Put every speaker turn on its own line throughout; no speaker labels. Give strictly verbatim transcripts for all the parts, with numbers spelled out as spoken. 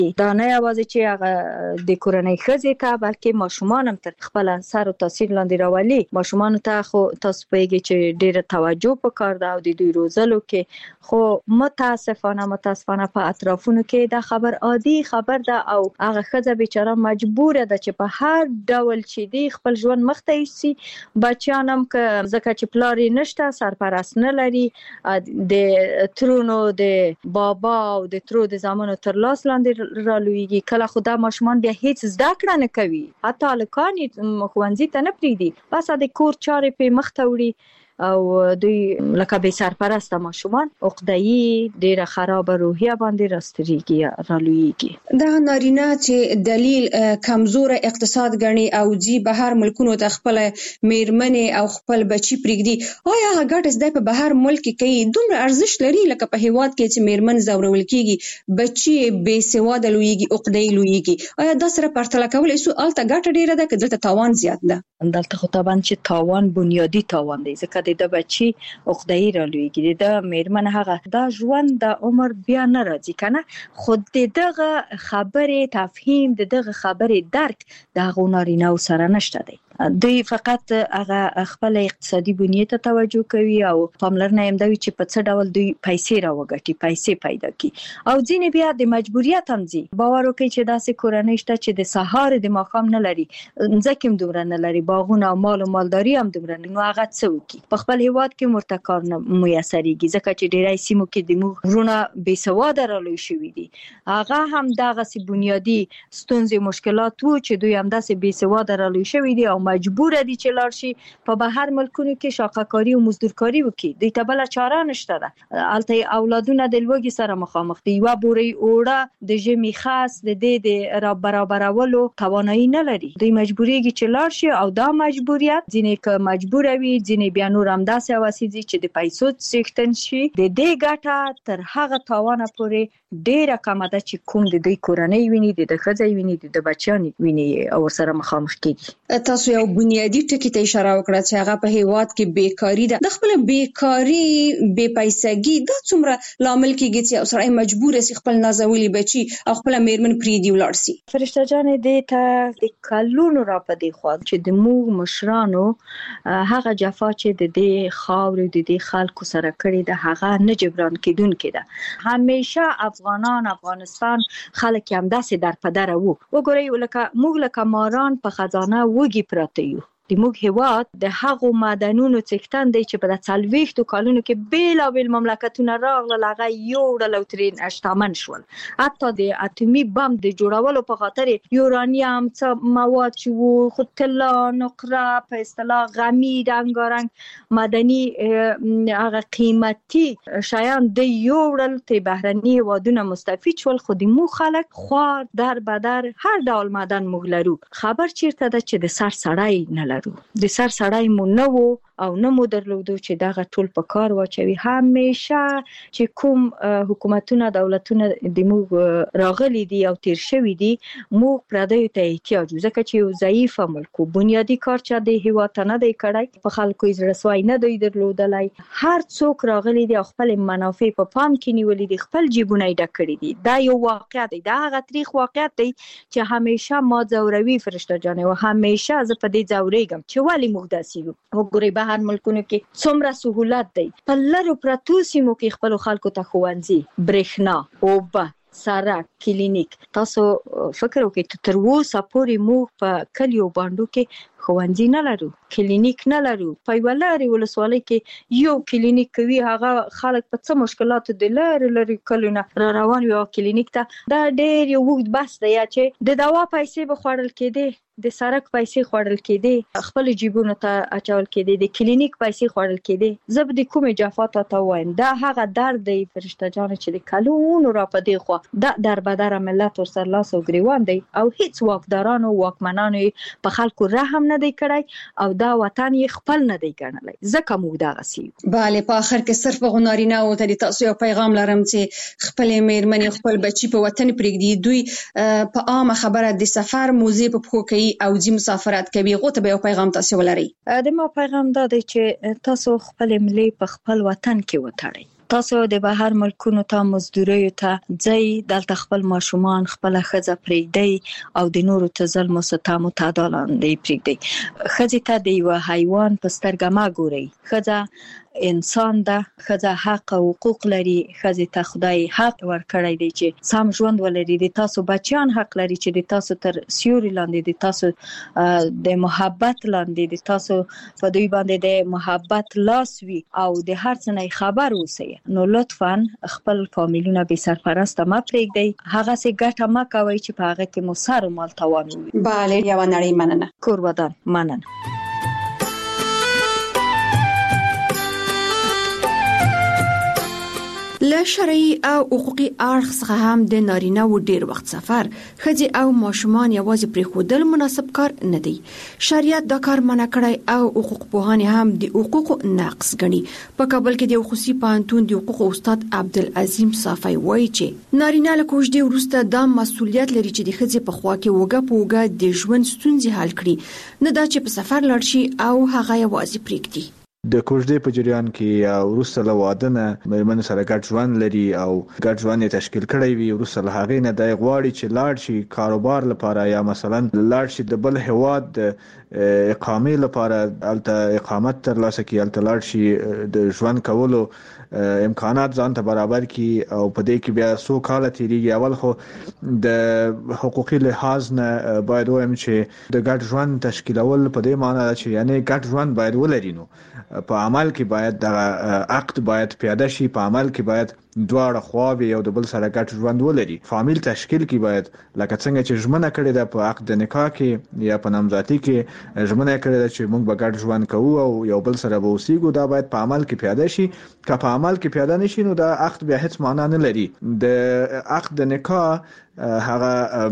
دا نه یوازې چې هغه د کورنۍ ښځې ته بلکې ماشومان هم تر خپل سر او تاثیر لاندې راولي. ماشومان ته خو تاسو پوهیږئ چې ډیره توجه پکار ده او د دوی روزلو کې، خو متاسفانه متاسفانه په اطرافونو کې دا خبر عادي خبر ده او هغه ښځه بیچاره مجبوره ده چې په هر ډول چې دی خپل ژوند مخته یوسي. بچیان هم که ځکه چې پلار یې نشته، سرپرست نه لري، د ترونو د بابا او د ترو د زامنو تر لاس لاندې رالویږي. کله خو دا ماشومان بیا هیڅ زده کړه نه کوي، حتی هلکان یې ښوونځي ته نه پرېږدي، بس د کور چارې پې مخته وړي او دوی لکه بې سرپرسته ماشومان عقده‌ای ډیره خراب روحیه باندې راستریږي رالویږي.
دا نارینه چې دلیل کمزور اقتصاد غني او جی بهر ملکونو ته خپل میرمنې او خپل بچی پرېږدي، آیا هغه ګټه زده په بهر ملک کې کوي دومره ارزښت لري لکه په هیواد کې چې میرمن زورول کیږي، بچی بې سواده لویږي، عقده‌ای لویږي؟ آیا دا سره پرتله کولای شو الته ګټه ډیره ده که دلته تاوان زیات ده؟
دلته خو طبعا چې تاوان بنیادی تاوان دی، ځکه د بچی عقده‌ای رالویږي، د میرمن هغه دا ژوند د عمر بیا نه راځي کنه، خود دغه خبرې تفهیم د دغه خبرې درک د هغو نارینه‌و سره نشته دی. دوی فقط هغه خپل اقتصادي بنیې ته توجه کوي او پاملرنه یې دوی چې په څه ډول دوی پیسې راوګټي، پیسې پیدا کړي، او ځینې بیا د مجبوریت هم ځي. باور وکړئ چې داسې کورنۍ شته چې د سهار د ماښام نه لري، ځکه هم دومره نه لري، باغونه او مال او مالداري هم دومره نه، نو هغه څه وکړي؟ په خپل هیواد کې ورته کار نه میسرېږي، ځکه چې ډیری سیمو کې د موږ وروڼه بې سواده رالوی شوي دي. هغه هم دغسې بنیادي ستونزې مشکلات وو چې دوی همداسې بې سواده رالوی شوي دي او مجبور دي چې لاړ شي په بهر ملکونو کې شاقه‌کاري او مزدورکاري وکړي. دوی ته بله چاره نشته ده. هلته اولادونه د لوږې سره مخامخ دي، یوه بورۍ اوړه د ژمي خاص د دې د را برابرولو توانایي نه لري. دوی مجبوریږي چې لاړ شي او دا مجبوریت ځینې که مجبوره وي، ځینې بیا نور همداسې هوسي دي چې د پیسو څښتن شي. د دې ګټه تر هغه تاوانه پورې ډیره کمه ده چې کوم د دوی کورنۍ ویني، د ښځې ویني، د بچیانو ویني او ورسره مخامخ کېږي.
تاسو یو بنیادی ټکی ته اشاره وکړه چې هغه په هیواد کې بیکاری ده. د خپل بیکاری بې پیسګي دا څومره لامل کېږي چې یو سړی مجبور شي خپل نازولي بچي او خپل میرمن پرېږدي ولاړ شي؟
فرشته جانې دې ته د کلونو را په دې خوا چې د موږ مشرانو هغه جفا چې د دې خاورې د دې خلکو سره کړې ده هغه نه جبران کېدونکې ده. همیشه افغانان افغانستان خلک هم داسې در په دره وو. وګورئ لکه موږ لکه ماران په خزانه وږي پراته یو. د موږ هیواد د هغو معدنونو څښتن دی چې په څلوېښتو کلونو کې بیلابیل مملکتونه راغلل، هغه یوړل او ترې شتمن شول. حتی د اتومي بم د جوړولو په خاطر یورانیم څه مواد چې وو، خو طلا، نقره، په اصطلاح غمی، رنګارنګ معدني هغه قیمتي شیان د یوړل، ته بهرني هیوادونه مستفید شول، خو د موږ خلک خوار در بدر هر ډول معدن موږ لرو. خبر چیرته ده چې د سر سړی نه لرو، د سر سړی مو نه وو او نه مو درلودو چې دغه ټول په کار واچوي. همیشه چې کوم حکومتونه دولتونه د موږ راغلي دي او تیر شوي دي، موږ پردیو ته احتیاج، ځکه چې یو ضعیفه ملک، بنیادی کار چې د هیواد ته نه دی کړی، په خلکو یې زړه سوی نه دی درلودلی. هر څوک راغلي دي او خپل منافع په پام کې نیولي دي، خپل جیبونه یې ډک کړي دي. دا یو واقعیت دی، دا هغه تاریخ واقعیت دی چې همیشه ما ځوروي فرشته جانې، او همیشه زه په دې ځورېږم چې ولې موږ داسې یو. وګورئ بهر ملکونو کې څومره سهولت دی، په لرو پرتو سیمو کې خپلو خلکو ته ښوونځي، برېښنا، اوبه، سړک، کلینیک. تاسو فکر وکړئ تر اوسه پورې موږ په کلیو بانډو کې ښوونځي نه لرو، کلینیک نه لرو. په یوه لرې ولسوالۍ کې یو کلینیک کوي، هغه خلک په څه مشکلاتو د لرې لرې کلونه را روان وي کلینیک ته. دا ډېر یو اوږد بحث دی چې د دوا پیسې به خوړل کېدې، د سړک پیسې خوړل کېدې، خپل جیبونو ته اچول کېدې، د کلینیک پیسې خوړل کېدې. زه به د کومې جفا ته وایم، دا هغه درد دی فرشته جانه چې د کلونو را په دې خوا دا در بدره ملت ورسره لاس او ګریوان دی، او هیڅ واکدارانو واکمنانو په خلکو رحم نه دی کړی او دا وطن یې خپل نه دی ګڼلی، ځکه موږ دغسې یو.
بله، په آخر کې صرف هغو نارینه‌و ته د تاسو یو پیغام لرم چې خپلې میرمنې خپل بچي په وطن پرېږدي. دوی په عامه خبره د سفر موزې په پښو کوي او ځي مسافرت کوي، هغو ته به یو پیغام تاسو ولرئ؟
د ما پیغام دا دی چې تاسو خپل ملي په خپل وطن کې وتړئ، تاسو د بهر ملکونو ته مزدوري ته ځي، دلته خپل ماشومان خپل خزه پریږدي او د نورو ته ظلم او ستم او تعدالان دی پریږدي. خزه ته د یو حیوان په سترګه ما ګوري. خزه انسان ده، خزه حق او حقوق لري. خزه ته خدای حق ورکړی دی چې سم ژوند ولري. د تاسو بچیان حق لري چې د تاسو تر سیوري لاندې د تاسو د محبت لاندې د تاسو په دوی باندې د محبت لاس وي او د هر څه نه خبر اوسئ. نو لطفاً خپل فامیلونه به سرپرست ما پرېږدئ. هغه سي ګټه ما کوي چې په هغه کې مو سر او مال تاوان وي.
بله، یو نړۍ مننه.
کورودان مننه.
له شرعي او حقوقي اړخ څخه هم د نارینه و ډیر وخت سفر ښځې او ماشومان یوازې پرېښودل مناسب کار نه دی. شریعت دا کار منع کړی او حقوق پوهان هم د حقوقو نقض ګڼي. په کابل کې د خصوصي پوهنتون د حقوقو استاد عبدالعظیم صافی وایي چې نارینه له کوژدې وروسته دا مسؤلیت لري چې د ښځې په خوا کې وګه په وګه د ژوند ستونزې حل کړي، نه دا چې په سفر لاړ شي او هغه یوازې پرېږدي.
د کوژدې په جریان کې یا وروسته له واده نه مېرمن سره ګډ ژوند لري او ګډ ژوند یې تشکیل کړی وي، وروسته له هغې نه دی غواړي چې لاړ شي کاروبار لپاره یا مثلا لاړ شي د بل هیواد د اقامې لپاره، هلته اقامت ترلاسه کړي، هلته لاړ شي د ژوند کولو امکانات ځان ته برابر کړي او په دې کې بیا څو کاله تیریږي. اول خو د حقوقي لحاظ نه باید وایم چې د ګډ ژوند تشکیلول په دې معنی ده چې یعنی ګډ ژوند باید ولري. نو په عمل کې باید د عقد باید پیاده شي، په عمل کې باید دواړه خواوې یو د بل سره ګډ ژوند ولري. فامیل تشکیل کې باید لکه څنګه چې ژمنه کړې ده په عقد نکاح کې یا په نامزادۍ کې ژمنه کړې ده چې موږ به ګډ ژوند کوو او یو بل سره به اوسېږو، دا باید په عمل کې پیاده شي. که په عمل کې پیاده نشي نو دا عقد بیا هیڅ معنا نه لري. د عقد نکاح هغه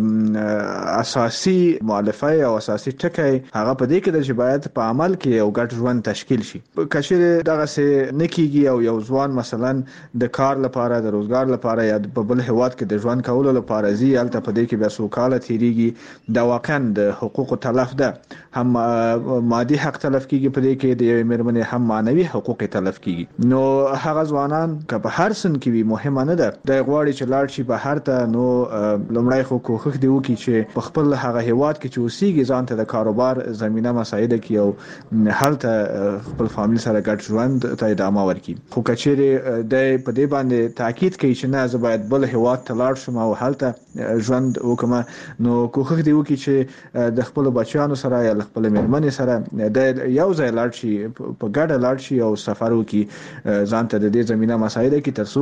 اساسي مؤلفه او اساسي ټکی هغه په دې کې د چې باید په عمل کې یو ګډ ژوند تشکیل شي. کچېره دغه څه نکېږي او یو ځوان مثلا د کار لپاره د روزګار لپاره یا په بل هیواد کې د ژوند کولو لپاره زی الته په دې کې بیا څو کاله تیریږي، دا واقعا د حقوقو تلف ده. هم مادي حق تلف کیږي په دې کې د مېرمنې، هم معنوي حقوق تلف کیږي. نو هغه ځوانان که په هر سن کې وي مهمه نه ده، د غواړي چې لاړ شي بهر ته، نو لومړی خو کوښښ دی وکړي چې په خپل هغه هیواد کې چې اوسېږي ځان ته د کاروبار زمینه مساعده کړي او هلته خپل فامیل سره ګډ ژوند ته ادامه ورکړي. خو کچېرې د په دې باندې تاکید کوي چې نه زه باید بل هیواد ته لاړ شم او هلته ژوند وکم، نو کوښښ دی وکړي چې د خپل بچیانو سره یا خپل مېرمنې سره د یو ځای لاړ شي، په ګډه لاړ شي او سفر وکړي، ځان ته د دې زمینه مساعده کړي تر څو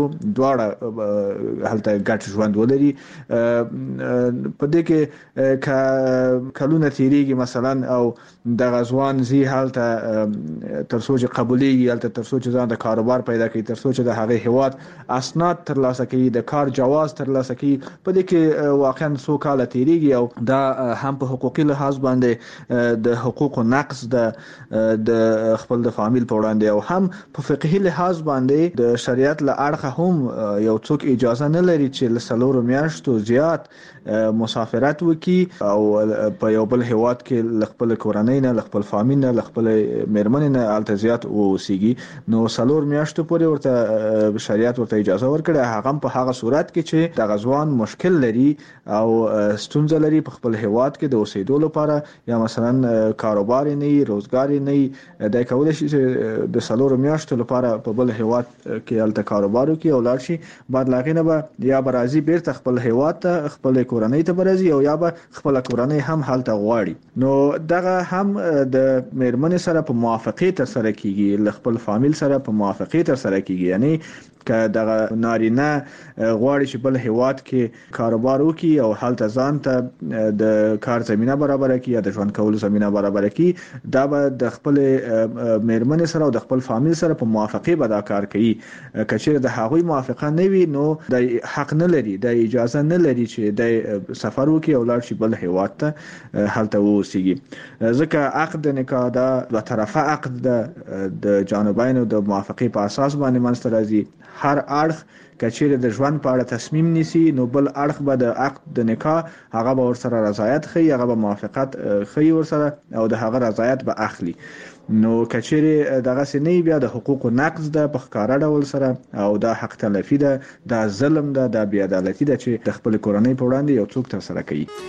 دواړه هلته ګډ ژوند ولري. په دې کې کلونه تیریږي مثلا او د غزوان زی حالت تر څو چې قبولي حالت تر څو چې ځان د کاروبار پیدا کوي، تر څو چې د هغه هیواد اسناد تر لاسه کوي، د کار جواز تر لاسه کوي، په دې کې واقعا څو کال تیریږي او دا هم په حقوقي لحاظ باندې د حقوقو نقض د خپل د فامیل په وړاندې او هم په فقهي لحاظ باندې د شریعت له اړخه هم یو څوک اجازه نه لري چې لسلورو میاشتو زیات مسافرت وکي او په یو بل هیواد کې خپل کورنۍ نه، خپل فامیل نه، خپل مېرمنې نه الته زیات اوسېږي. نو سلور میاشتو پورې ورته شریعت ورته اجازه ورکړه، هغه په هغه صورت کې چې د غزوان مشکل لري او ستونزه لري په خپل هیواد کې د اوسېدو لپاره یا مثلا کاروبار نه وي، روزګار نه وي، د کولای شي چې د سلور میاشتو لپاره په بل هیواد کې الته کاروبار وکړي او لاړ شي. بعد لاغې نه به یا به راځي بیرته خپل هیواد ته، خپل کورنۍ ته برازي او یا به خپل کورنۍ هم حالت غواړي. نو دغه هم د مېرمنې سره په موافقه تر سره کیږي، خپل فامیل سره په موافقه تر سره کیږي. یعنی که دغه نارینه غواړي چې بل هیواد کې کاروبار وکړي او حالت ځان ته د کار زمينه برابر کړي یا د ژوند کولو زمينه برابر کړي، دا به د خپل مېرمنې سره او د خپل فامیل سره په موافقه به دا کار کوي. کچېر د هغوی موافقه نه وي نو د حق نه لري، د اجازه نه لري چې د سفر وکړي او لاړ شي بل هیواد ته حالت ووسیږي. ځکه عقد نکاح دا دوه طرفه عقد ده، د جانبینو د موافقه په اساس باندې منځته راځي. هر اړخ کچېره د ژوند په اړه تصمیم نیسي نو بل اړخ به د عقد د نکاح هغه به ورسره رضایت خي، هغه به موافقت خي ورسره او د هغه رضایت به اخلي. نو کچېره دغه سنې بیا د حقوقو نقض ده په ښکارا ډول سره او دا حق تلفي ده، دا ظلم ده، دا بې عدالتي ده چې د خپل کورنۍ په وړاندې یو څوک تر سره کوي.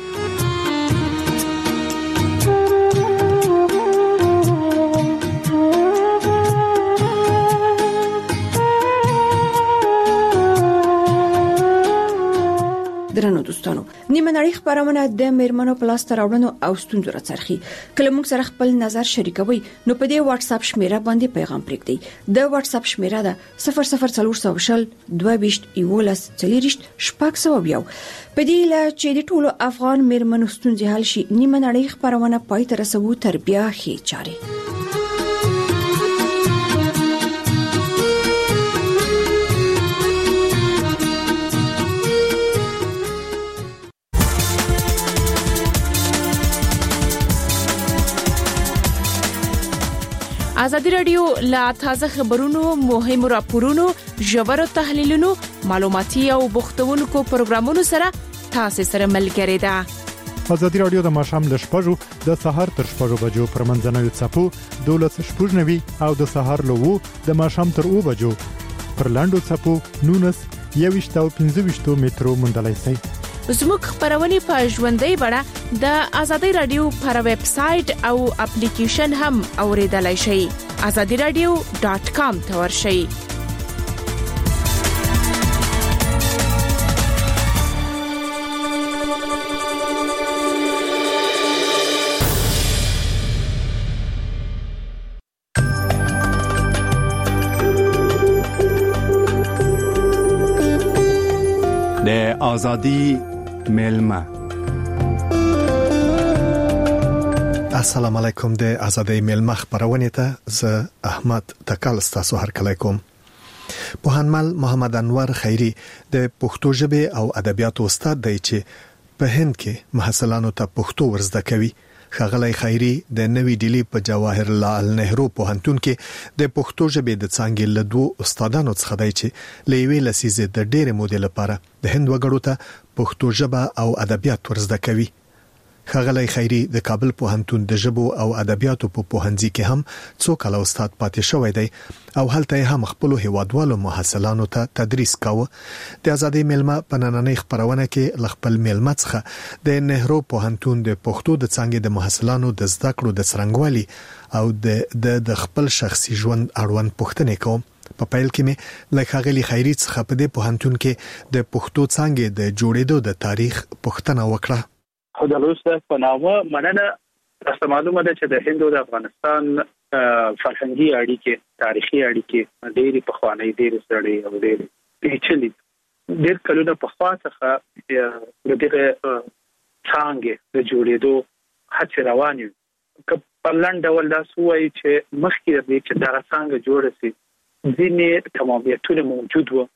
درنو دوستانو، نیمه نړۍ خبرونه د میرمنو پلاس تراوړنو او ستونزو راڅرخي. کله موږ سره خپل نظر شریکوي نو په دې واتس اپ شمیره باندې پیغام پرېږدئ. د واتس اپ شمیره ده صفر صفر څلور سوه شل دوه ویشت یولس څلوېښت شپږ سوه یو. په دې لا چې د ټولو افغان میرمنو ستونزې حل شي، نیمه نړۍ خبرونه پای ته رسوو تر بیا ښې چارې.
ازادي رادیو لا تازه خبرونو، مهمو راپورونو، ژورو تحلیلونو، معلوماتي او بوختونکو پروګرامونو سره تاسو سره ملګری ده.
ازادي رادیو د ماښام ل شپږو د سهار تر شپږو بجو پر منځنوي څپو دولس شپږنوي او د سهار له وو د ماښام تر اوو بجو پر لاندو څپو نونس یويشت او پنځه ویشت مترو مندلای شي.
زموږ خبرونه په ژوندۍ بڼه د ازادي رادیو پر ویب سټ او اپلیکیشن هم اوریدلای شئ. azadi radio dot com ته ورشئ.
د ازادي ملما.
السلام علیکم. د ازادي ملما خبرونه ته ز احمد تکل تاسو هر کله کوم. پوهنمل محمد انور خیری د پښتو ژبه او ادبیات استاد دی چې په هند کې محصلانو ته پښتو ورزده کوي. ښاغلی خیری د نوې ډیلی په جواهر لال نهرو پوهنتون کې د پښتو ژبې د څانګې له دوه استادانو څخه دی چې لوی لسیزه د ډېر مودې لپاره د هند وګړو ته پښتو ژبه او ادبیات ورزده کوي. ښاغلی خیری د کابل پوهنتون د ژبو او ادبیاتو په پوهنځي کې هم څو کاله استاد پاتې شوی دی او هلته هم خپل هیوادوالو محصلانو ته تدریس کاوه. د ازادي ملما په نننۍ خبرونه کې خپل ملما څخه د نهرو پوهنتون د پښتو د څانګې د محصلانو د زده کړو د څرنګوالي او د د خپل شخصي ژوند اړوند پوښتنې کوم. په پیل کې مې لکه ښاغلی خیری څخه په دې پوهنتون کې د پښتو څانګې د جوړېدو د تاریخ پوښتنه وکړه.
خدالوسته په نامه مننه. تاسو معلومه ده چې د هند او د افغانستان فرهنګي اړیکې، تاریخي اړیکې ډېری پخوانی، ډېری سړې او ډېری پیچلې. ډېر کلونه په خوا څخه د دې څنګه د جوړېدو هڅې روانې وي. که په لاندې ډول دا سوی چې مخکې د دې چې دا څنګه جوړ شي ځینې تمامیتونه موجود وو،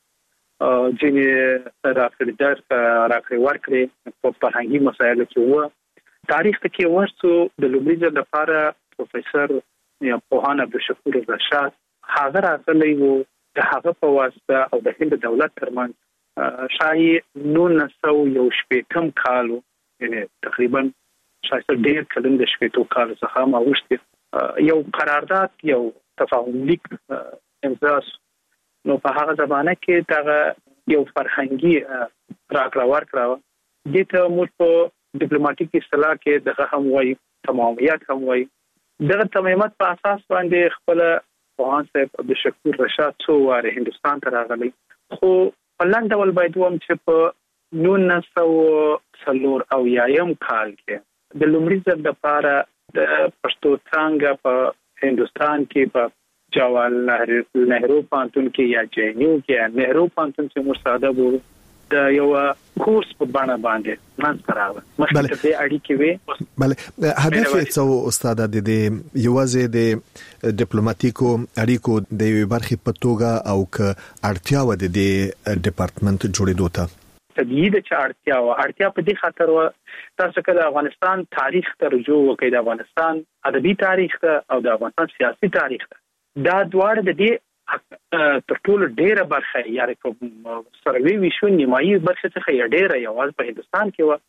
ځینې راکړدار راکړې ورکړې په فرهنګي مسایلو کې وو. تاریخ کې ورسو د لومړي ځل لپاره پروفیسور یا پوهان عبدالشکور رشاد هغه راغلی وو. د هغه په واسطه او د هند دولت ترمنځ شاید نولس سوه یو شپېتم کال، یعنی تقریبا شاید ډېر کلن د شپېتو کال څخه ما وشته یو قرارداد، یو تفاهم لیک امضا. نو په هغه زمانه کې دا یو فرهنګي راکړه ورکړه. د ته موږ په ډیپلوماټیک اصطلاح کې دغه هم وایي، تمامیت هم وایي. دغه تمامیت په اساس باندې خپل پوهان صاحب عبدالشکور رشاد څو واره هندستان ته راغلی، خو په لاندې ډول باید وایم چې په نولس سوه څلور اویایم کال کې د لومړي ځل لپاره د پښتو څانګه په هندستان کې په جواهر نهرو پوهنتون کې یا جے این یو کې یا نهرو پوهنتون کې مرساده بول د یو کورس په بڼه باندې منځ راغله. مخکې د اړیکې وي.
بله، هدف څه استاد د دې یوازې د ډیپلوماټیکو اړیکو د یوې برخې په توګه او ک اړتیا و د دې ډپارټمنټ جوړېدو ته
طبیعي ده چې اړتیا و اړتیا په دې خاطر و تاسو کله افغانستان تاریخ ته رجوع وکړئ، د افغانستان ادبي تاریخ ته او د افغانستان سیاسي تاریخ ته، دا دواړه د دې تر ټولو ډیره برخه یاره کوم سروي وشو نیمایي برخه څخه ډیره یوازې په هندستان کې و.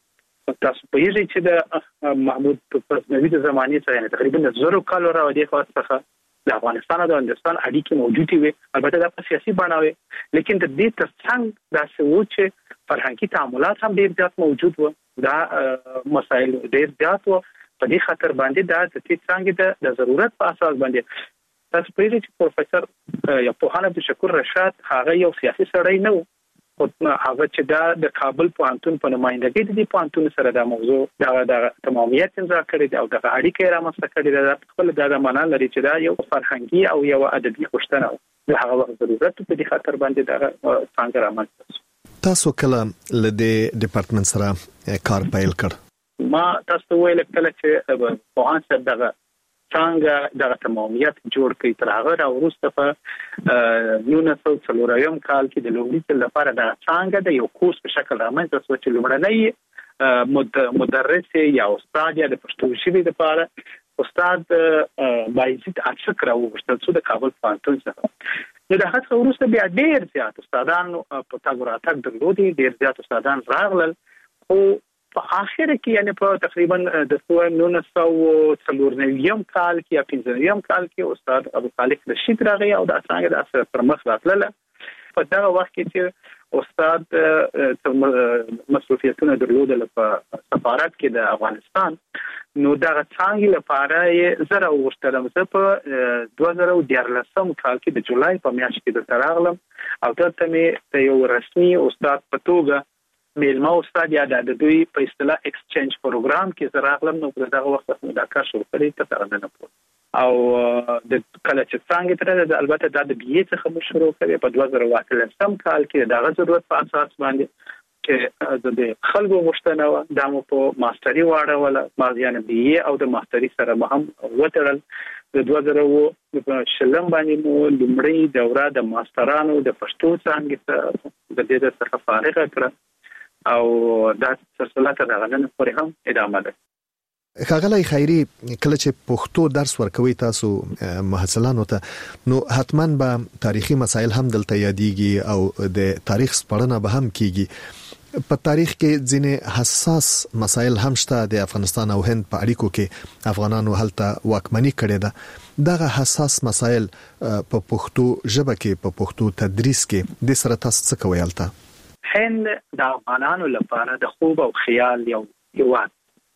تاسو په یوه چې د محمود غزنوي د زمانه سره تقریبا زرو کال راوړي خو څخه د افغانستان او د هندستان اړیکې موجودې وي البته د سیاسي بڼه وي لیکن د دې ترڅنګ د سوچ فرهنګي تعاملات هم ډېر زیات موجود وو دا مسایل ډېر زیات وو په دې خاطر باندې دا د څنګه د ضرورت په اساس باندې تاسو په دې چې پروفیسور یا پوهان عبدالشکور رشاد هغه یو سیاسي سړی نه و او هغه چې دا د کابل پوهنتون په نمائندګۍ د دې پوهنتون سره د موضوع دا د تمامیت امضا کړی دی او د اړیکې رامنځته کړی دی د خپل د معنا لري چې دا یو فرهنګي او یو ادبي خوشتنه د هغه وخت ضرورت په دې خاطر باندې دا څنګه رامنځته
تاسو کله ل دې ډپارټمنټ سره کار پیل کړ
ما تاسو ویل کله چې پوهان سره دغه څنګه د تمامیت جوړ کړي تر هغه راوروسته په نونس او څلورم کال کې د لومړي لپاره د څنګه د یو کورس په شکل رامنځته شو چې لومړنی مدرس یا استاد یا د پښتو ژبې لپاره استاد بایزید اڅک راوغوښتل چې د کابل پوهنتون څخه د هغه وروسته بیا ډېر زیات استادان په تاسو راتګ درلودي ډېر زیات استادان راغلل او په اخر کې یعنی په تقریبا د نونس او څلورم کال کې یا پنځم کال کې استاد ابو خالق رشید راغی او د څنګه د اثر پر مخ راتله په دا وخت کې چې استاد مسؤلیتونه درلودل په سفارت کې د افغانستان نو دا څنګه لپاره زره وشتلم زه په دوه زره دیارلسم کال کې د جولای په میاشت کې د تراغلم او دلته مې یو رسمي استاد په توګه میلمه استاد یا د دوی په اصطلاح ایکسچینج پروګرام کې زراغلم نو په دغه وخت کې دا کار شروع کړی ته څنګه نه پوه او د کله چې څنګه تر البته د بي اي څخه مو شروع کړی په دوه زره اتلسم کال کې دغه ضرورت په اساس باندې چې د خلکو غوښتنه و د مو په ماستري واړه ما یعنی بي اي او د ماستري سره هم وترل د دوه زره په شلم باندې مو لومړی دوره د ماسترانو د پښتو څنګه د دې څخه فارغ کړ او دا سلسله تر غنن پورې هم ادامه ده
ښاغلی خیري کله چې پښتو درس ورکوي تاسو محصلانو ته نو حتما به تاریخي مسایل هم دلته یادېږي او د تاریخ سپړنه به هم کیږي په تاریخ کې ځینې حساس مسایل هم شته د افغانستان او هند په اړیکو کې افغانانو هلته واکمني کړې ده دغه حساس مسایل په پښتو ژبه کې په پښتو تدریس کې د سره تاسو څه کوي هلته
هند د افغانانو لپاره د خوب او خیال یو هیواد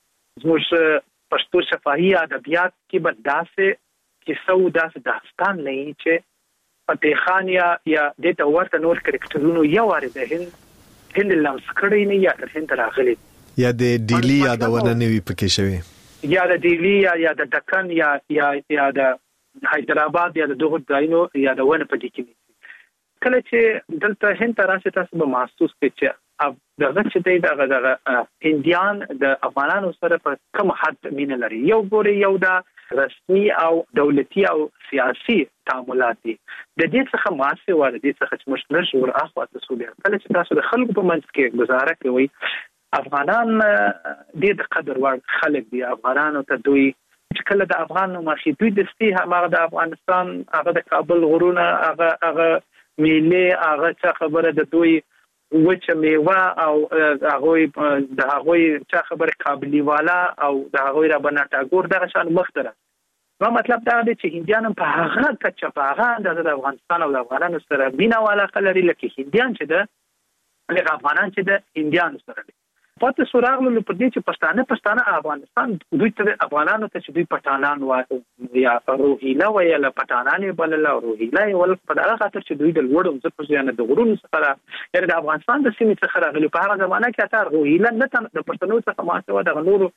زموږ پښتو شفاهي ادبیات کې به داسې کیسه او داسې داستان نه وي چې فتح خان یا یا د تورته نور کرکټرونو یو واره د هند هند لمس کړی نه یا تر هند راغلی
یا د ډیلی یادونه نه وي پکې شوی
یا د ډیلی یا یا د دکن یا یا یا د حیدرآباد یا د دغه ځایونو یا د ونه په دې کې کله چې دلته هند راشي تاسو به محسوس کړئ چې دغه چې دغه دغه هندیان د افغانانو سره په کوم حد مینه لري یو ګوري یو د رسمي او دولتي او سیاسي تعاملات دي د دې څخه ماسه ور دي څخه چې مشترک شور اخوا تاسو به کله چې تاسو د خلکو په منځ کې گزاره کوي افغانان د قدر وړ خلک دي افغانانو ته دوی چې کله د افغان نو مخې دوی د ستی هغه د افغانستان هغه د کابل غرونه هغه هغه میله هغه څه خبره د دوی وچه میوه او هغه د هغه څه خبره قابلی والا او د هغه را بناټاګور دغه شان مختره نو مطلب دا دی چې هندیان په هغه کچه په هغه د افغانستان او د افغانانو سره مینا والا خلري لکه هندیان چې د لکه افغانان چې د هندیانو سره دي پاتې سوراغلو په دې چې پښتانه پښتانه افغانستان دوی ته افغانانو ته چې دوی پټانان وایي یا روهیلا ویل پټانان بلل او روهیلا ول په هغه خاطر چې دوی د لوړو ځکه ځان د غرونو څخه یعنی د افغانستان د سیمې څخه راغلي په هغه زمانہ کې اثر روهیلا نه د پښتنو څخه ماسه و د نورو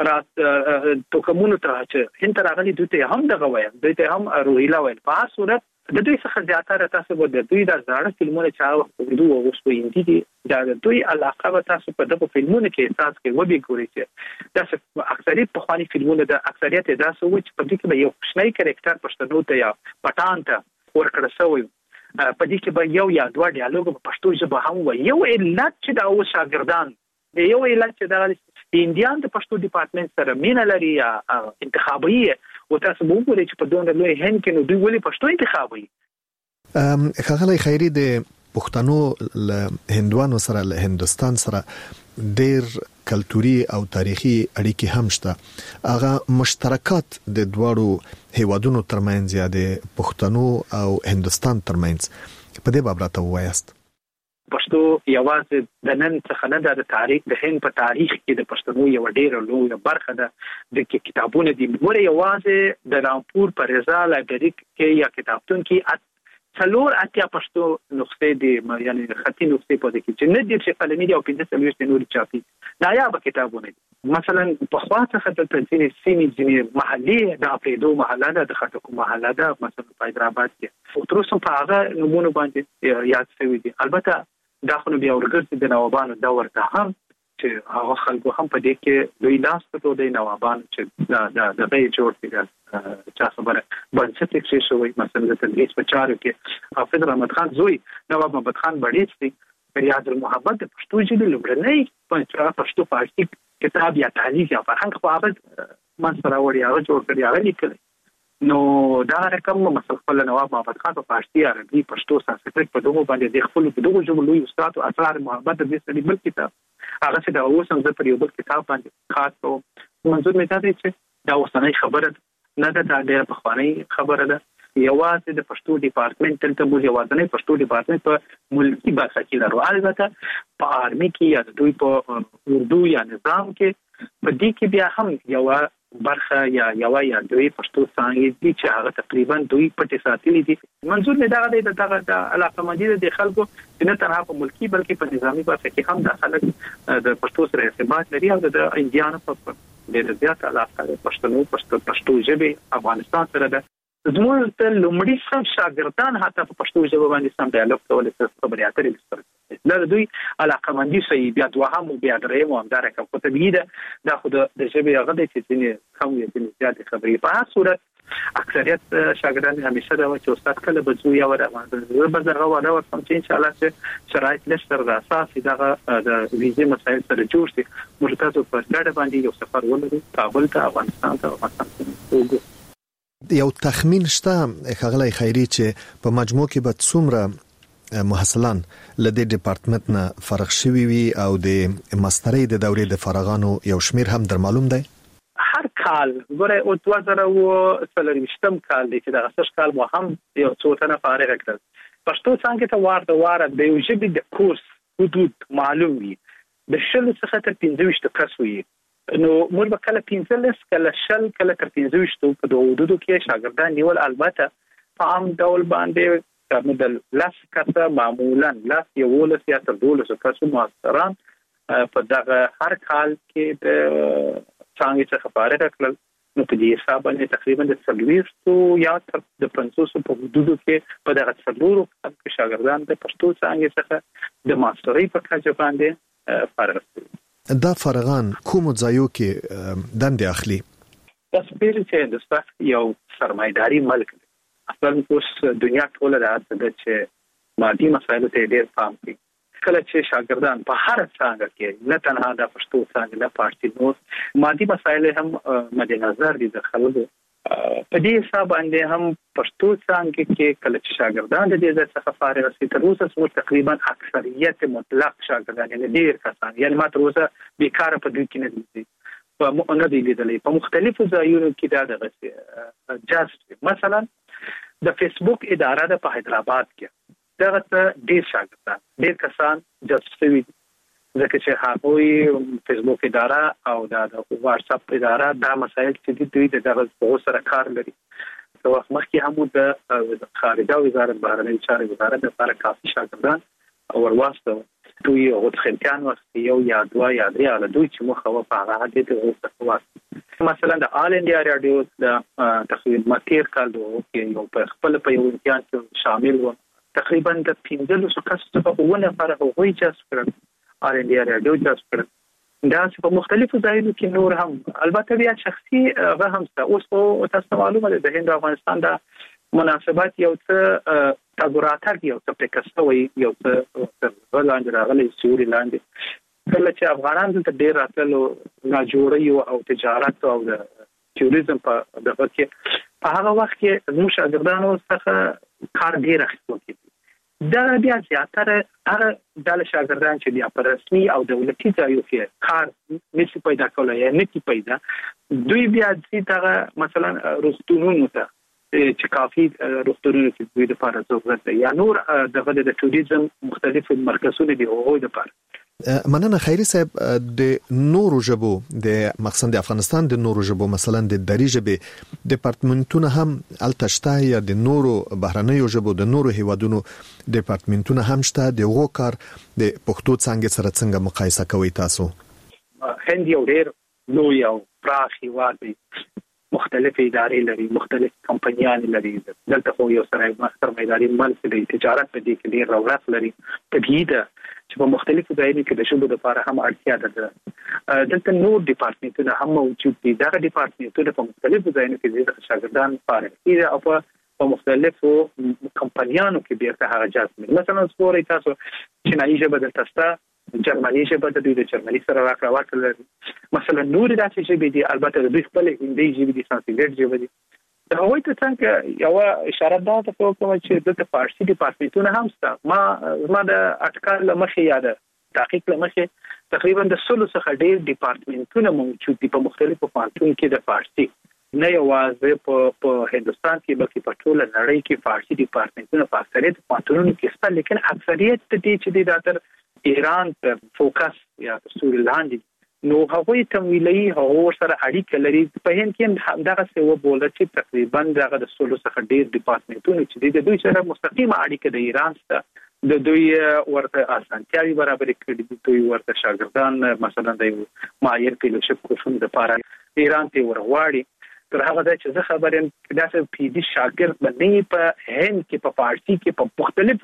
رات توکمونو ته چې هند راغلي دوی ته هم دغه وایي دوی ته هم روهیلا ویل په هغه صورت د دوی څخه زیاتره تاسو به د دوی د زړه فلمونه چې هغه اردو او اوس په هندي دي دا د دوی علاقه به تاسو په دغه فلمونه کې احساس کوي وبې ګورئ چې دا اکثریت په خواني فلمونه د اکثریت دا څه و چې په دې کې به یو شنای کریکټر پښتنو ته یا پټان ته ورکړل شوی په دې کې به یو یا دوه ډیالوګ په پښتو ژبه هم و یو علت چې دا او شاګردان یو علت چې دا هندیان د پښتو ډپارټمنټ سره مینه لري یا انتخابي او تاسو وګورئ چې په دونه لوی هند کې نو دوی ولې پښتو انتخابي
ام ښاغلی خیري د پښتنو له هندوانو سره له هندستان سره ډېر کلتوري او تاریخي اړیکې هم شته هغه مشترکات د دوړو هیوادونو ترمنځ یا د پښتنو او هندستان ترمنځ په دې باب راته وایاست.
پښتو یوازې د نن څخه نه د تاریخ د هند په تاریخ کې د پښتنو یو ډېر لوی برخه ده د کتابونو د مور یوازې د رامپور پر رضا لایبرری کې یا کتابتون کې څلور اتیا پښتو نسخې دي یعنی خطي نسخې په دې کې چې نه دي چې قلمي دي او پنځه څلوېښت نور چاپي نایاب کتابونه دي مثلا په خوا څخه د تنظیم سیمې ځینې محلي د اپریدو محله ده د خټکو محله ده مثلا په حیدرآباد کې او تر اوسه په هغه نمونه باندې یاد شوی دي. البته دا خو بیا ورګرځي د نوابانو دور ته هم چې هغه خلکو هم په دې کې دوی لاس ته دوی نوابان چې دا دا د غي جوړ کړي چا خبره بنسټ کې شوی مثلا د تدریس په چارو کې حافظ رحمت خان زوی نواب محمد خان بړیڅ دی ریاض المحبت د پښتو ژبې لومړنی په پښتو فارسی کتاب یا تعلیق یا فرهنګ په هغه منځ راوړی هغه جوړ کړی هغه لیکلی نو دا رقم مثلا خپل نواب محمد خان په فارسی عربي پښتو سانسکریت په دغه باندې د خپل دغه ژبه لوی استاد او اسرار محبت د دې سړي بل کتاب هغه چې دا اوس هم د پر یو بل کتاب باندې خاص او منظور مې دا دی چې دا اوسنۍ خبره نه ده دا ډېره پخوانۍ خبره ده یوازې د پښتو ډپارټمنټ تلته موږ یوازې پښتو ډپارټمنټ په ملکی برخه کې لرو البته په آرمي کې یا دوی په اردو یا نظام کې په دې کې بیا هم یو برخه یا یو یا دوی پښتو څنګه دي چې هغه تقریبا دوی پټې ساتلې دي. منظور مې دا دی دغه د علاقه مندي د خلکو چې نه تنها په ملکی بلکې په نظامی برخه کې هم د خلک د پښتو سره ارتباط لري او د انډیانو په ډېر زیات علاقه د پښتنو پښتو پښتو ژبه افغانستان سره ده. زموږ ته لومړی سم شاګردان حتی په پښتو ژبه باندې سم ډایالوګ کول څه خبرې اترې سره دا دوی علاقه مندي شي بیا دوهم بیا دریم او همدارنګه په تبعید دا خو د ژبې هغه د چې کم یې د زیات خبرې په هر صورت اکثریت شاګردان همیشه دا چې استاد کله به زو یا ورغه به زغه ولا ورسم چې ان شاء الله چې شرایط لشتر د اساسي دغه د ویزې مسایل سره جوړ شي موږ تاسو په ګډه باندې یو سفر ولرو کابل ته افغانستان ته افغانستان
یو تخمین شته خغلی خیری چې په مجموع کې به څومره محصلان لدې ډپارټمنټ نه فارغ شوي وي او د ماسترۍ د دورې د فارغانو یو شمیر هم در معلوم دی.
هر کال ګوره او دوه زره څلورویشتم کال دی چې د اساس کال مو هم یو څو تنه فارغ کړل. پښتو څنګه ته وارد وارد د یو ژبې د کورس حدود معلوم وي د شل څخه تر پنځه ویشت کس وي نو موږ به کله پنځلس کله شل کله تر پنځه ویشت په دوه حدودو کې شاګردان نیول البته په عام ډول باندې د لاس کسه معمولا لاس یولس یا تر دولس کسو ماستران په دغه هر کال کې د څنګه څخه فارغ کړل نو په دې حساب باندې تقریبا د څلوېښتو یا تر د پنځوسو په حدودو کې په دغه څلورو کې شاګردان د پښتو څنګه څخه د ماسترۍ په کچه باندې فارغ شول.
دا فارغان کوم ځایو کې دندې اخلي؟
تاسو پیل چې د سپک یو سرمایداري ملک دی. اصلا اوس دنیا ټوله راځي چې مادي مسایلو ته ډېر پام کوي. کله چې شاګردان په هر څانګه کې نه تنها د پښتو څانګه نه پاتې نو مادي مسایل هم مد نظر دي د خلکو په دې حساب باندې هم پښتو څانګه کې کله چې شاګردان د دې څخه فارغ شي تر اوسه څو تقریبا اکثریت مطلق شاګردان یعنی ډېر کسان یعنی ما تر اوسه بیکاره په دوی کې نه دي په مونږ دي لیدلې په مختلفو ځایونو کې دا دغه جاست مثلا د فیسبوک اداره د په حیدرآباد کې دغه ډېر شاګردان ډېر کسان جذب شوي ځکه چې هغوی فیسبوک اداره او د واتس اپ اداره دا مسایل چې دوی دغه په سره کار لري په وخت مخکې هم د خارجه وزارت بهرنۍ چارې وزارت لپاره کافي شاګردان ورواستو دوی او خلکان وخت یو یا دوه یا درې علي دوی چې مخه په هغه د دې واسطه مثلا د آل انډیا رادیو د تقریبا تیر کال دوه یو په خپل په یو امتحان کې شامل و تقریبا د پنځلس کسو په ونه لپاره هغوی جذب کړل آل انډیا رادیو جذب کړل دا چې په مختلفو ځایونو کې نور هم البته بیا شخصي هغه هم اوس په تاسو معلومه ده د هند افغانستان د مناسبات یو څه تګوراتک یو څه پکستوي یو څه ولانډ راغلي سوري لاندې کله چې افغانان دلته ډېر راتلو ناجوړي او تجارت او د ټوریزم په دغه کې په هغه وخت کې موږ شاګردانو څخه کار ډېر اخیستل کېږي دا بیا زیاتره هغه د شاګردان چې بیا په رسمي او دولتي ځایو کې کار نشي پیدا کولای یا نشي پیدا دوی بیا چې دا مثلا روغتونونو ته چې کافي روغتونونو کې دوی لپاره ضرورت دی یا نور دغه د ټوریزم مختلفو مرکزونو دی هغوی لپاره.
مننه خیری صاحب د نورو ژبو د مخصوصا د افغانستان د نورو ژبو مثلا د دری ژبې ډپارټمنټونه هم التشتا یا د نورو بهرنیو ژبو د نورو هیوادونو ډپارټمنټونه هم شته د غو کار د پښتو څنګه سره څنګه مقایسه کوي تاسو؟
هند یو ډېر لوی او پراخ هیواد دی، مختلف ادارې لري، مختلف کمپنیان لري، دلته خو یو سره سرمایداري ملک دی، تجارت په دې کې ډېر رغبت لري. طبیعي ده چې په مختلفو ځایونو کې د شوبو لپاره هم اړتیا ده. دلته نور ډپارټمنټونه هم موجود دي. دا ډپارټمنټونه په مختلفو ځایونو کې د شاګردان لپاره دي او په مختلفو کمپنیانو کې بیرته هغه جذب. مثلا زموږ تاسو چینایي ژبه دلته شته، جرمني ژبه د دوی د جرمني سره راکړه ورکړه لري. مثلا نور داسې ژبې دي، البته د دوی خپل هندي ژبې دي، سانسکریت ژبه دي. دا هغوی ته څنګه یو اشاره ده ته کوم چې د فارسي ډپارټمنټونه هم شته. ما زما د اټکل لمخې یا د تحقیق لمخې تقریبا د سلو څخه ډېر ډپارټمنټونه موجود دي په مختلفو پوهنتونونو کې د فارسي، نه یوازې په په هندستان کې بلکې په ټوله نړۍ کې فارسي ډپارټمنټونه په اکثریت پوهنتونونو کې شته، لیکن اکثریت دې چې د داتر ایران ته فوکس یا سورلاند نو هغوی تمویلي هغو سره اړیکه لري. په هند کې هم دغه څه وبوله چې تقریبا دغه د سلو څخه ډېر ډپارټمنټونه چې د دوی سره مستقیمه اړیکه د ایران سره د دوی ورته اسانتیاوي برابر کړي دي. دوی ورته شاګردان مثلا د ماهر فیلوشپ کورسونو لپاره ایران ته ورغواړي. تر هغه د چې زه خبرم دا چې پی ډي شاګرد باندې په هند کې په فارسي کې په مختلف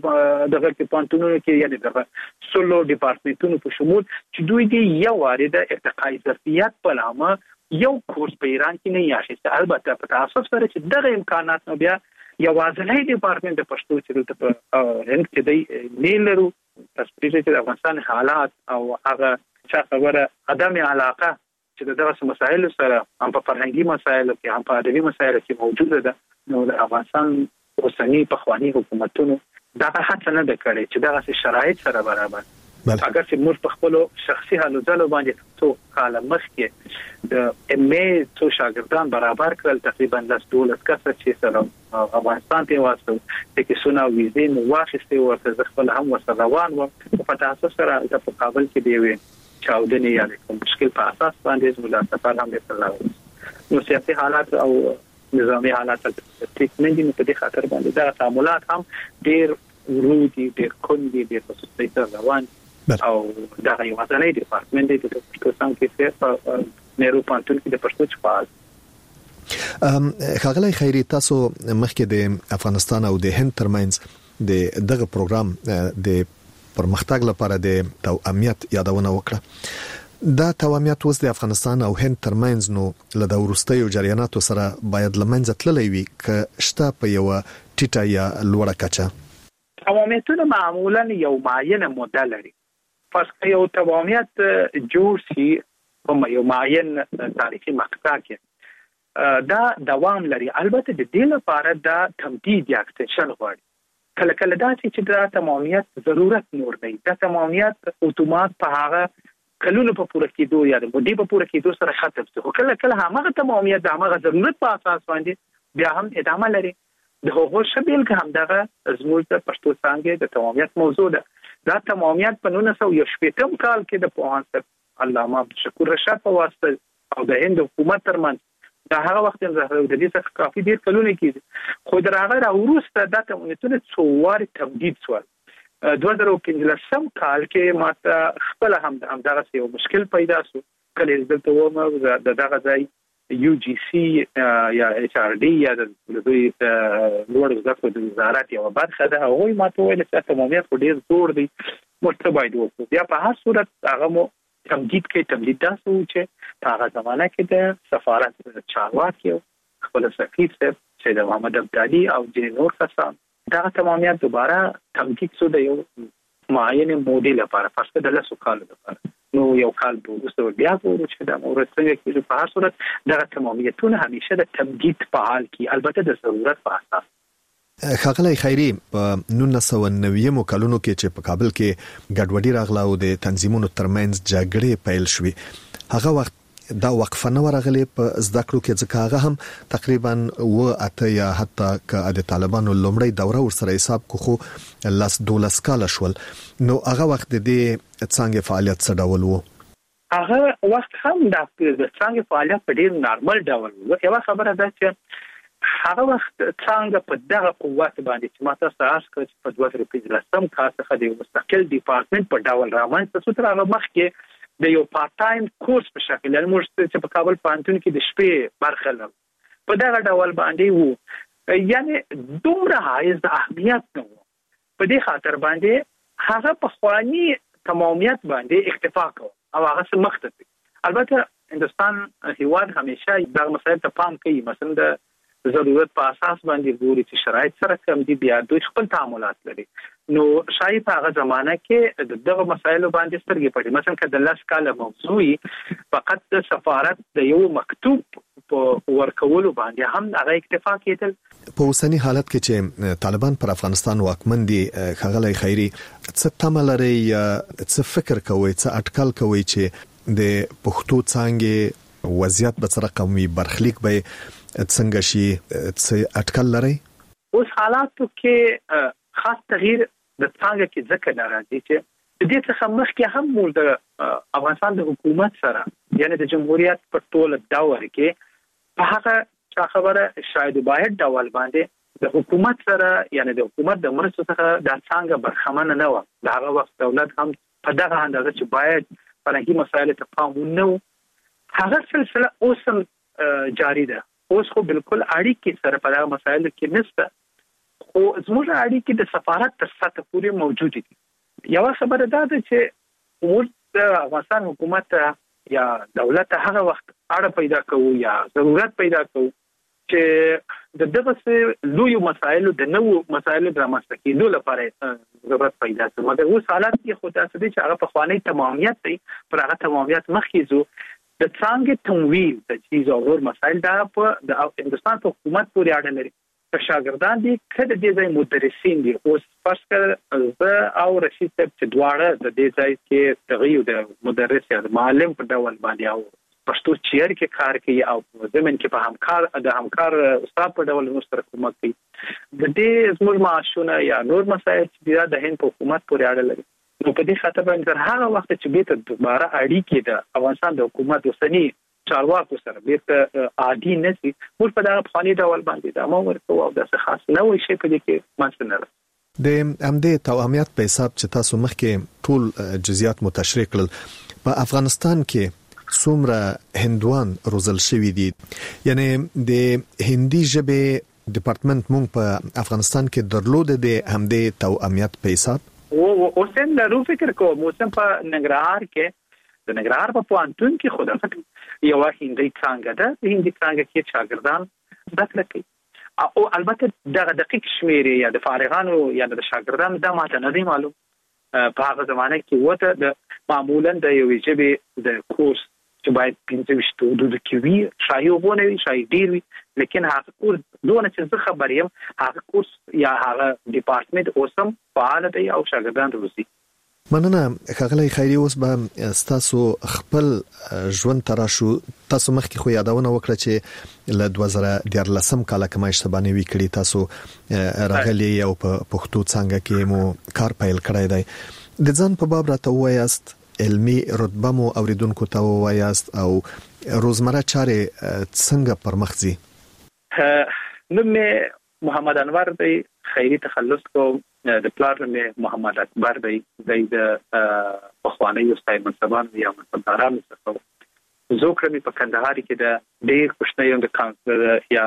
دغه کې پانتونونو کې یعنی دغه سولو ډپارټمنټونو په شمول چې دوی دی یو وارد ارتقای ظرفیت په نامه یو کورس په ایران کې نه یاشته. البته په تاسو سره چې دغه امکانات نو بیا یوازې ډپارټمنټ د پښتو چې په هند کې دی نه لرو. تاسو چې د افغانستان حالات او هغه څه خبره عدم علاقه چې دغه مسایل سره هم په فرهنګي مسایلو کې هم په ادبي مسایلو کې موجوده ده، نو د افغانستان اوسنی پخوانی حکومتونو دغه هڅه نه ده کړې چې دغه شرایط سره برابر. اگر چې موږ په خپل شخصي حالو ځلو باندې څو کال مخکې د ام ای څو شاګردان برابر کړل، تقریبا د دولت کسه چې سره افغانستان ته واسطه د کیسونه ویزې نو واخیستې ورته خپل هم ورسره روان و په تاسو سره د مقابل کې دی وي چاودنی یا کوم مشکل په اساس باندې زموږ سفر هم وکړل. نو سیاسي حالات او نظامی حالات ټیک نه دي، په دې خاطر باندې دا تعاملات هم ډېر ورودي ډېر کوندي ډېر په سستۍ سره روان او دا یو ځانګړی ډپارټمنټ دی د پښتو څنګه په نهرو پانتون کې د پښتو چپال.
ام خغلی خیری تاسو مخکې د افغانستان او د هند ترمنځ د دغه پروګرام د پرمختګ لپاره د توأمیت یادونه وکړه. دا توأمیت اوس د افغانستان او هند ترمنځ نو له د ورستیو جریاناتو سره باید لمنځه تللی وي که شته په یو ټیټه یا لوړه کچه.
توأمیتونه معمولا یو معینه موده لري. پس که یو توأمیت جوړ شي په یو معین تاریخي مقطع کې دا دوام لري. البته د دې لپاره دا تمدید یا اکستنشن غواړي. کله کله دا چې دا تمامیت ضرورت نور دی، دا تمامیت اتومات په هغه کلونو په پوره کېدو یا د مودې په پوره کېدو سره ختم شي. خو کله کله هغه تمامیت د هغه ضرورت په اساس باندې بیا هم ادامه لري. د هغو شبیل که هم دغه زموږ د پښتو څانګې د تمامیت موضوع ده. دا تمامیت په نولس سوه یو شپېتم کال کې د پوهاند صاحب علامه عبدالشکور رشاد په واسطه او د هند حکومت ترمنځ دا هغه وخت هم زه د دې څخه کافي ډیر کلونه کېږي، خو در هغه راوروسته دا تمامیتونه څو وارې تمدید شول. دوه زره پنځلسم کال کې ماته خپل هم همدغه یو مشکل پیدا شو. کله دلته وم د دغه ځای یو جی سی یا ایچ آر ډي یا د دوی لوړ زده کړو د وزارت یو برخه ده. هغوی ماته ویل چې تمامیت خو ډیر زور دی، موږ ته باید وکړو. بیا په هر صورت هغه مو تمدید کې تمدید تاسو چې په هغه زمانه کې د سفارت چارواکي خپل سفیر صاحب سید محمد ابدالي او ځینې نور کسان دا تمامیت دوباره تمدید شو د یو معین مودې لپاره، پس د لسو کالو لپاره. نو یو کال وروسته بیا ګورو چې دا مورد څنګه کېږي. په هر صورت دغه تمامیتونه همیشه د تمدید په حال کې، البته د ضرورت په اساس.
ښاغلی خیری په نولس سوه نوي کلونو کې چې په کابل کې ګډوډي راغله او د تنظیمونو ترمنځ جګړې پیل شوې هغه وخت دا وقفه نه ورغلی په زده کړو کې ځکه هغه هم تقریبا و اته یا حتی که د طالبانو لومړی دوره ورسره حساب کو خو لاس دولس کال شول نو هغه وخت د دې څنګه فعالیت څه ډول وو
هغه وخت هم د څنګه فعالیت په ډیر نارمل ډول وو یو خبره ده چې هغه وخت څنګه په دغه قوت باندې چې ماته ساس کړ چې په دوه هزار پنځلسم کال څخه د مستقل ډپارټمنټ په ډول رامنځته شو تر هغه مخکې د یو پارت ټایم کورس په شکل یعنی موږ چې په کابل پوهنتون کې د شپې برخه لرو په دغه ډول باندې وو یعنی دومره حایز د اهمیت نه وو په دې خاطر باندې هغه په خواني تمامیت باندې اکتفا کوي او هغه مخته البته هندستان هیواد همیشه د مسایل ته پام کوي مثلا د ضرورت په اساس باندې ګوري چې شرایط سره کم دي بیا دوی خپل تعاملات لري نو شاید په هغه زمانہ کې دغه مسایلو باندې سترګې پټي مثلا کله لاس کاله موضوعي فقط د سفارت د یو مکتوب په ورکولو باندې هم هغه اکتفا کېدل
په اوسنی حالت کې چې طالبان پر افغانستان واکمن دي ښاغلی خیری څه تمه لري یا څه فکر کوي څه اټکل کوي چې د پښتو څانګې وضعیت به څه رقم وي برخلیک به څنګه شي څه اټکل لري
اوس حالاتو کې خاص تغییر د څنګه کې ځکه ناراضي چې د دې څخه مخکې هم موږ د افغانستان د حکومت سره یعنی د جمهوریت په ټول دور کې په هغه څه خبره شاید باید ډول باندې د حکومت سره یعنی د حکومت د مرستو څخه د څنګه برخمن نه و د هغه وخت دولت هم په دغه اندازه چې باید فرهنګي مسایل ته پام ونه هغه سلسله اوس جاری ده اوس خو بالکل اړیکې سره په دغه مسایلو کې نشته خو زموږ اړیکې د سفارت تر سطح پورې موجود دي یو خبره ده چې موږ د افغانستان حکومت یا دولت هغه وخت اړه پیدا کوو یا ضرورت پیدا کوو چې د دغه لوی مسایلو د نوو مسایلو د رامنځته کېدو لپاره ضرورت پیدا کوي مګر اوس حالات کې خو تاسو دې چې هغه په خواني تمامیت دی پر هغه تمامیت مخکې زو د څنګه تمویل د چیز او ور مسایل دا په د هندستان په حکومت پورې اړه لري شاګردان دي کله د دې مدرسین دي اوس فرض کړه زه او رشید صاحب چې دواړه د دې ځای کې تغییر د مدرس یا معلم په ډول باندې او پښتو چیر کې کار کوي او زمين کې په همکار د همکار استاد په ډول مستر کومک کوي د دې زموږ معاشونه یا نور مسایل چې د هند په حکومت پورې اړه لري نو په دې خاطر باندې هغه وخت چې به ته دوباره اړیکې د افغانستان د حکومت وسنی چارواکو سره بیرته عادي نشي موږ په دغه فاني ډول باندې دا مو ورکو او د څه خاص نه وي شي په دې کې مانځنه
د امدې تواميات په حساب چې تاسو مخکې ټول جزئیات متشریح کړل په افغانستان کې څومره هندوان روزل شوی دي یعنی د هندي ژبې ډپارټمنټ مونږ په افغانستان کې درلود د همدې تواميات په حساب
او اوسم له فکر کوم اوسم په ننګرهار کې د ننګرهار په پوهنتون کې خدای یو هندي څنګه ده د هندي څنګه کې شاګردان زده کړه کوي او البته دغه دقیق شمیرې یا د فارغانو یا د شاګردانو د ماته نه دی معلوم په هغه زمانه کې وته د معمولا د یو ژبې د کورس چې باید پنځه وشتو د کیوي شایو غونې وي شای ډیر وي لیکن هغه کورس دونه چې زه خبر یم هغه کورس یا هغه ډپارټمنټ اوسم فعال دی او شاګردان روزي
مننه ښاغلی خیری اوس به تاسو خپل ژوند تراشو تاسو مخکې خو یادونه وکړه چې له دوه زره دیارلسم کال کې مې شتبانه وی کړی تاسو راغلی او په پښتو څنګه کې مو کار پیل کړی دی د ځان په باب راته وایاست علمي رتبه مو اوریدونکو ته وایاست او روزمره چارې څنګه پرمخځي
نو مې محمد انور دی خیری تخلص کو د پلار مې محمد اکبر دی د پخوانی استاد منصبان یا منصبداران څخه زوکرمي په کندهار کې د ډېر خوشنۍ د کانسلر یا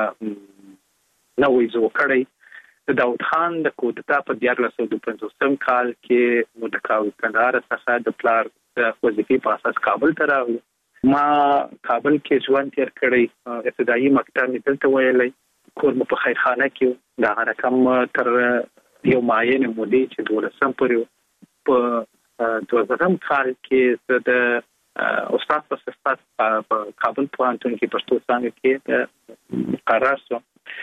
نوې زو کړی د داوود خان د کوټتا په دیارلس سوه پنځوسم کال کې نو د کندهار څخه د پلار د وظیفې په اساس کابل ته راغلی ما کابل کې ژوند تیر کړی ابتدایي مکتب مې دلته ویلې کور مو په خیرخانه کې دا رقم تر یو معین مودې چې دولسم پورې په دوه زرم کال کې د استاد په صفت په کابل پوهنتون کې پښتو څانګه کې قرار شو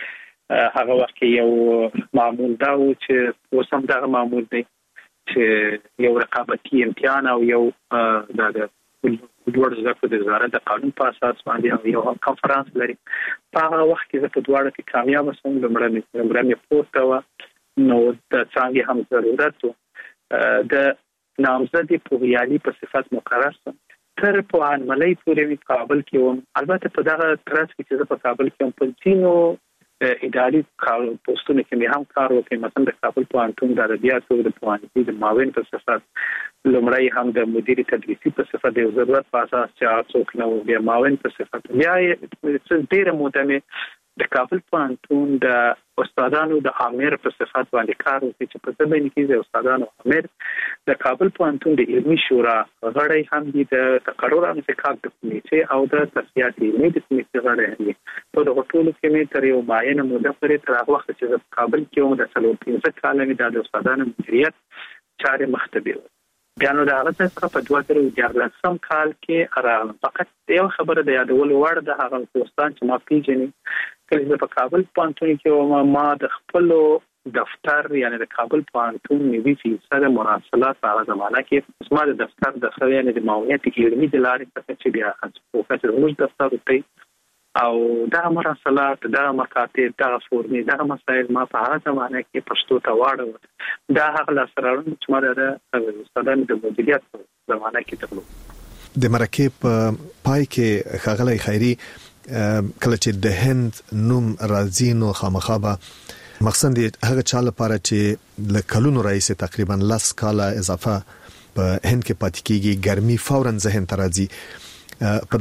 هغه وخت یو معمول دا و چې اوس هم دا معمول دی چې یو رقابتي امتحان او یو د دوړ زکه د وزارت د قانون په اساس باندې او یو کانفرنس لري. په هغه وخت کې زه په دواړو کې کامیاب شوم. لمړی لمړی پورته و نو د څنګه هم ضرورت و د نامزدي پوهیالي په صفت مقرر شوم. تر په انملای پورې په کابل کې وم. البته په دغه ترڅ کې چې په کابل کې هم په ځینو اداري کار پوسټونو کې مې هم کار وکړ. مثلا د کابل پوهنتون د ادبیاتو د پوهنځي د معاون په صفت، لمړی هم د مدیر تدریسي په صفت د ضرورت په اساس چې څوک نو بیا معاون په صفت. بیا څه ډیره موده مې د کابل پوهنتون د استادانو د امیر په صفت باندې کار وکړ چې په ځبین کې د استادانو امیر د کابل پوهنتون د علمي شورا غړی هم دي، د تقرر انتخاب د کمیټې او د تصفیات علمي د کمیټې غړی دي. په دغه ټولو کې مې تر یو معینه موده پورې تر هغه وخت چې د کابل کې وم د څلور پنځه کال مې د استادانو مدیریت چارې مختبر. بیا نو د هغه څخه په دوه زره دیارلسم کال کې راغلم. فقط یو خبره د یادول وړ د هغه دوستان چې ما پیژني، کله په کابل پوهنتون کې ما د خپل دفتر یعنی د کابل پوهنتون نوي فیصد مراسلات په هغه زمانه کې زما د دفتر د خو یعنی د معاونیت علمي د لارې څخه چې بیا پروفیسور موږ دفتر ته او دا مراسلات، دا مکاتب، دا فورمې، دا مسائل ما په هغه زمانه کې پښتو ته واړو. دا هغه لاسرانو چې ما د استادانو د مدیریت په زمانه کې درلود.
د مرکه په پای کې خغلی خیری کله چې د هند نوم راځي نو خامخابه مقصد دی هغه چا لپاره چې ل کلونو رئیس تقریبا لاس کاله اضافه په هند کې پاتې کیږي ګرمي فورا ذهن ته راځي. په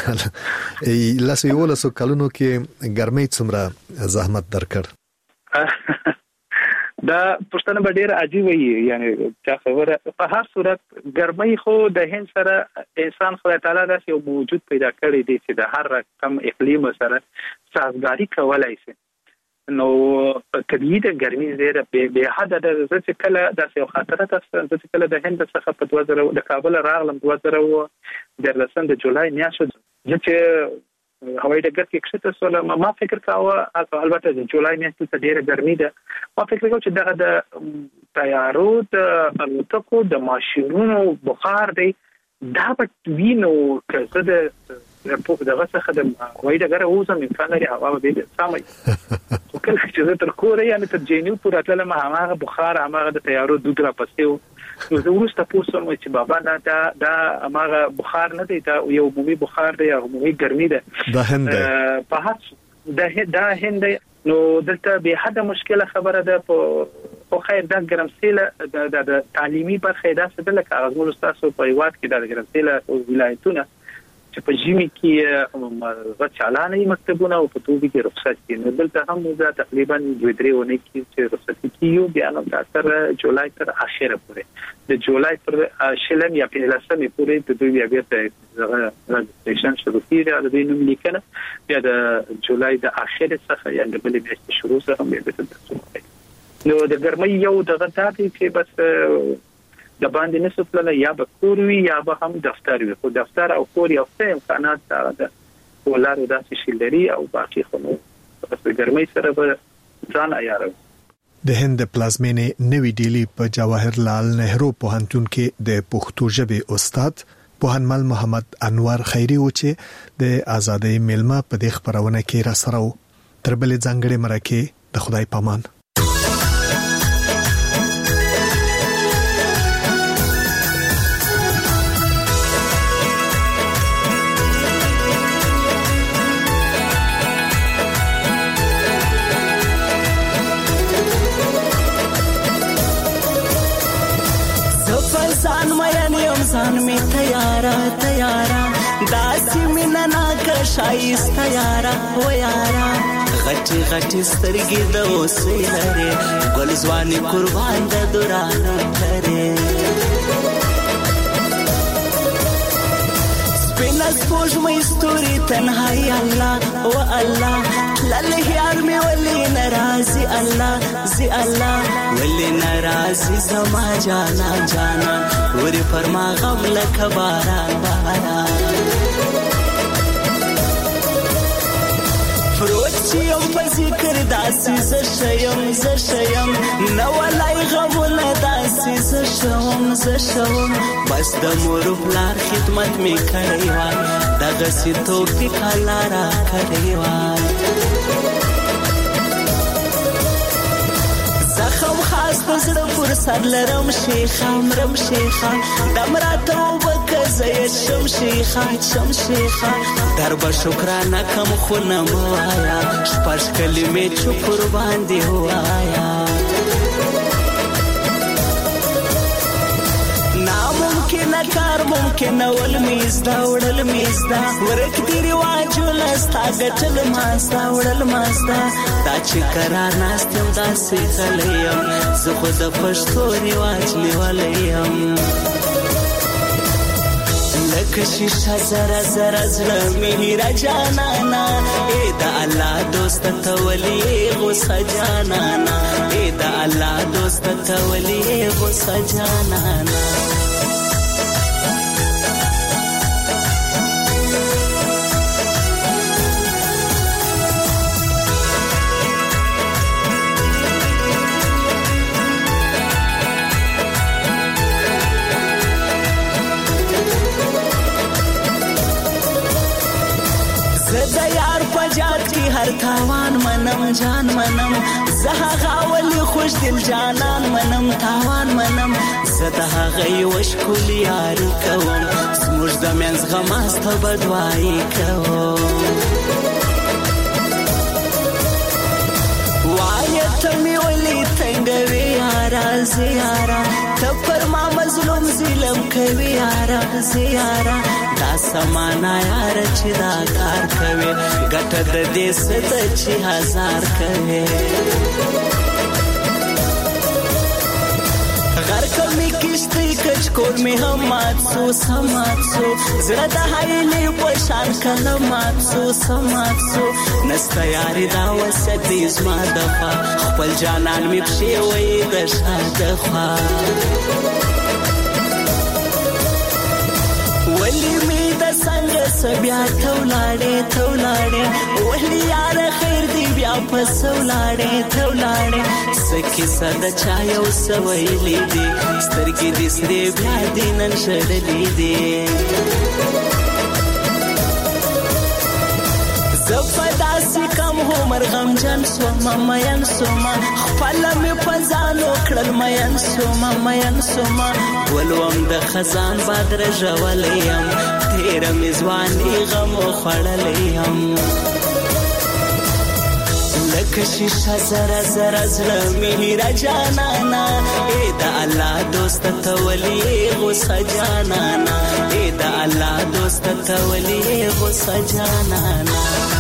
دا لاس یو لاس کلونو کې ګرمي څومره زحمت درکړ؟
دا پښتنه به ډیر عجیب وي، یعنی چې خبره په هر صورت ګرمۍ خو د هند سره انسان خدای تعالی داسې یو موجود پیدا کړی دی چې د هر رقم اقلیم سره سازگاری کولای شي. نو طبیعي د ګرمۍ زیره به حد د ځکه کله داسې یو خاطره تاسو چې کله د هند څخه په دوه زره د کابل راغلم دوه زره دیارلسم د جولای میاشت چې هوایي ډګر کې کښته سول. ما فکر کاوه البته د جولای میاشت ته ډیره ګرمي ده، ما فکر کاوه چې دغه د طیارو د الوتکو د ماشینونو بخار دی دا به وینو که د په دغه څخه د هوایي ډګر اوسم امکان لري هوا به سمي کله چې زه تر کوره یعنی تر جنیو پورې تلم هغه بخار هغه د طیارو دود را پسیو. نو زه ورسته پوښتنه چې بابا دا دا هغه بخار نه دی، دا یو عمومي بخار دی، عمومي ګرمي ده.
دا هند
په هڅه دا دا هند نو دلته به حد مشکله خبره ده. په خیر دا ګرمسیله د تعلیمي برخه دا څه د کاغذ مول تاسو په یوات کې د ګرمسیله ولایتونه چې په جیمی کې غو چالانه مکتبونه او په توګه کې رخصت دي. نو دلته هم موږ تقریبا دوه درې ونې کې چې رخصت کیو بیا نو تر جولای تر اخره پورې د جولای پر شلم یا په لسمه پورې د دوی بیا ته رجستریشن شروع کیږي او د نوم لیکنه بیا د جولای د اخره څخه یا د بلې میاشتې شروع سره بیا د نو د ګرمۍ یو دغه تاپی چې بس د باندې نسوتله یا به کور وي یا به هم دفتر وي. خو دفتر او کور یو څه امکانات ده ولر داسې شي لري او باقي خو نو په ګرمۍ سره به ځان عیارو.
د هند پلازمینې نوی ډیلی په جواهرلال نهرو پوهنتون کې د پښتو ژبې استاد پوهنمل محمد انور خیری و چې د آزادۍ میلمه په دې خبرونه کې را سره و. تر بلې ځانګړې مرکه د خدای پامان.
ځان می تیارا تیارا داسې مینا ناک شایسته یارا و یارا غټي غټي سترګې د اوسې لري ګل ځواني قربان د دوران لري سپینس پوش مې ستوري تنهایی الله و الله لاله یار می ولي ناراضي الله زي الله ولي ناراضي زما جانا جانا وري فرما غم لك باران باران فروت يوم په ذکر داسې ز شیم ز شیم نو ولای غمونه داسې ز شوم ز شوم بس د مور پلار خدمت می کړی و دغه سیتو کې کلا را کړی و زخم خاص زړه پر سر لرم شیخه مرم شیخه دمراته وبکزه شم شیخه شم شیخه درب شکرانه کم خو نه وایا شپږ کلمې چوپ قربان دی وایا ناممکن کار ممکن ول میزدا وړل میزدا ورک دی رواجو لستا ګټل ماستا وړل ماستا دا چې کرا ناستم داسې کلیم زه خو د پښتو رواج نیولیم لکه شیشه زره زره زړه مې را جانانا اے د الله دوست ته ولي غوسه جانانا اے د الله دوست ته ولي غوسه جانانا هر تاوان منم جان منم زها غاولی خوش دل جانان منم تاوان منم زده غي وش کول یاری کوم سموږ د منځ غماسته بدوای کوم وایت می ولي تنگوي یارا زیارا ته پر ما مظلوم ظلم کوي یارا زیارا دا سمانا یار چې دا کار کوي ګټه د دې ست چې هزار کوي غر کمی کشتی کچ کول می هم ماتسو سماتسو زړه د هایلی پشان کله ماتسو سماتسو نستا یاری دا وسط زما دفا خپل جانان می پښې وې د شاده خوا ولی می د څنګه سبیا تولاړې تولاړې ولی یار خیر دی بیا پس ولاړې تولاړې سکی صد چا یو سویلې دي سترګې دې سرې بیا دې نن شړلې دي زفداسي کم عمر غم جن سوما مین سوما خپل می پزانو کړل مین سوما مین سوما ولوم د خزان بادر جوالیم تیر می ځواني غم خړلیم لکه شیشه زره زره زړه مې را جانانا اے د الله دوست ته ولي غوسه جانانا اے د الله دوست ته ولي غوسه جانانا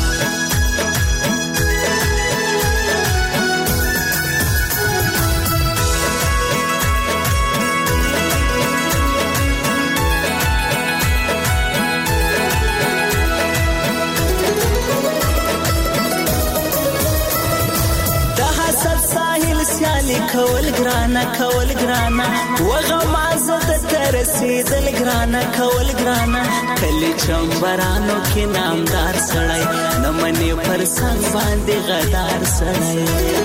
کول ګرانا کول ګرانا وغمازه د ترسیدل ګرانا کول ګرانا کلی چمبرانو کې نامدار سړی نمنې پر څنګ باندې غدار سړی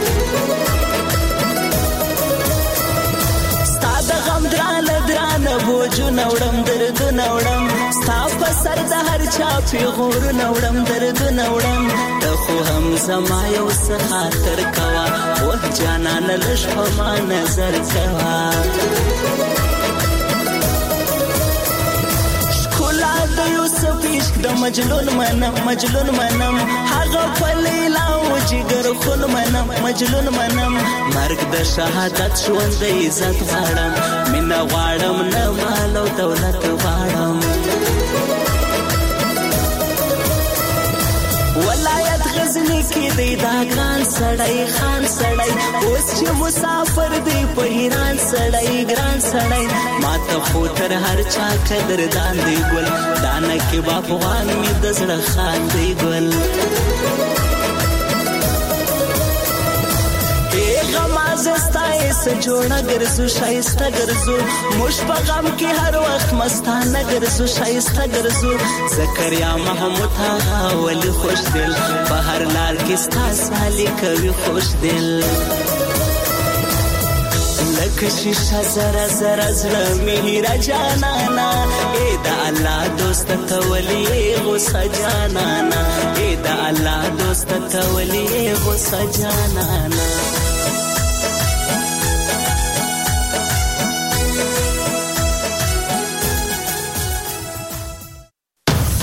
ستاد غم دران دران بوجو نوړم درد نوړم ستا په سر د هر چا پیغور نوړم درد نوړم ته خو هم زما یو څه خاطر کوا وه جانان لږ په ما نظر کوا ښکلا د یوسف عشق د مجنون منم مجنون منم هغه په لیلا و جګر خون منم مجنون منم مرګ د شهادت ژوند د عزت غواړم مینه غواړم نه مال او دولت غواړم ولایت غزنی کې دی دا ګران سړی خان سړی اوس چې مسافر دی په ایران سړی ګران سړی ماته خو تر هر چا قدردان دی ګل دانه کې باپوان می د زړه خان دی ګل بیغه مازستای س جوړه ګرځو شایسته ګرځو مش په غم کې هر وخت مستانه ګرځو شایسته ګرځو زکریا محمود هغه ولی خوش دل په هر لار کې ستا سالي کوي خوش دل لکه شیشه زرا زرا زړه میرا جانانا اے دا الله دوست ته ولی غوسه جانانا اے دا الله دوست ته ولی غوسه جانانا